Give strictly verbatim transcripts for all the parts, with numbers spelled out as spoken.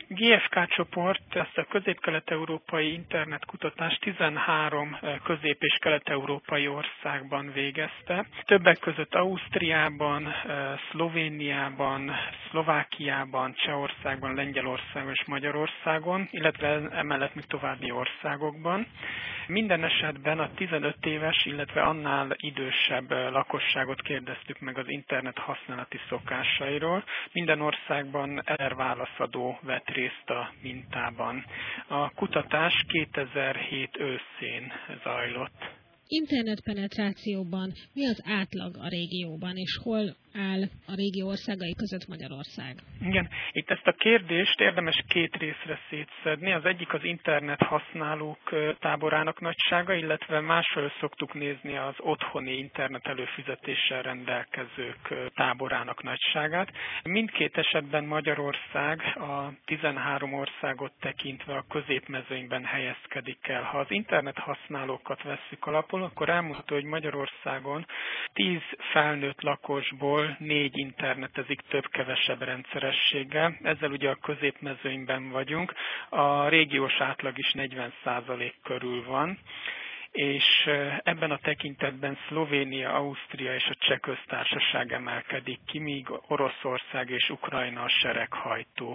gé ef ká csoport ezt a közép-kelet-európai internetkutatást tizenhárom közép- és kelet-európai országban végezte. Többek között Ausztriában, Szlovéniában, Szlovákiában, Csehországban, Lengyelországban és Magyarországon, illetve emellett még további országokban. Minden esetben a tizenöt éves, illetve annál idősebb lakosságot kérdeztük meg az internet használati szokásairól. Minden országban ezer válaszadó vett részt a mintában. A kutatás kétezer-hét őszén zajlott. Internetpenetrációban mi az átlag a régióban, és hol áll a régió országai között Magyarország? Igen, itt ezt a kérdést érdemes két részre szétszedni. Az egyik az internet használók táborának nagysága, illetve másról szoktuk nézni az otthoni internet előfizetéssel rendelkezők táborának nagyságát. Mindkét esetben Magyarország a tizenhárom országot tekintve a középmezőnyben helyezkedik el. Ha az internet használókat vesszük alapul, akkor elmondható, hogy Magyarországon tíz felnőtt lakosból négy internetezik több-kevesebb rendszerességgel. Ezzel ugye a középmezőnyben vagyunk. A régiós átlag is negyven százalék körül van, és ebben a tekintetben Szlovénia, Ausztria és a Cseh Köztársaság emelkedik ki, míg Oroszország és Ukrajna a sereghajtó.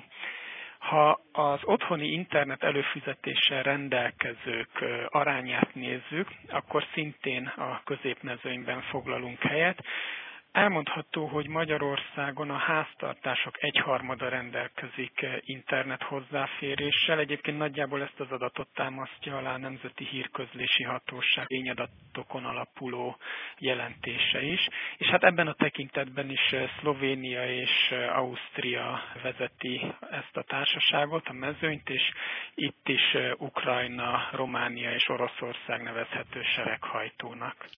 Ha az otthoni internet előfizetéssel rendelkezők arányát nézzük, akkor szintén a középmezőnyben foglalunk helyet. Elmondható, hogy Magyarországon a háztartások egyharmada rendelkezik internet hozzáféréssel. Egyébként nagyjából ezt az adatot támasztja alá a Nemzeti Hírközlési Hatóság tényadatokon alapuló jelentése is. És hát ebben a tekintetben is Szlovénia és Ausztria vezeti ezt a társaságot, a mezőnyt, és itt is Ukrajna, Románia és Oroszország nevezhető sereghajtónak.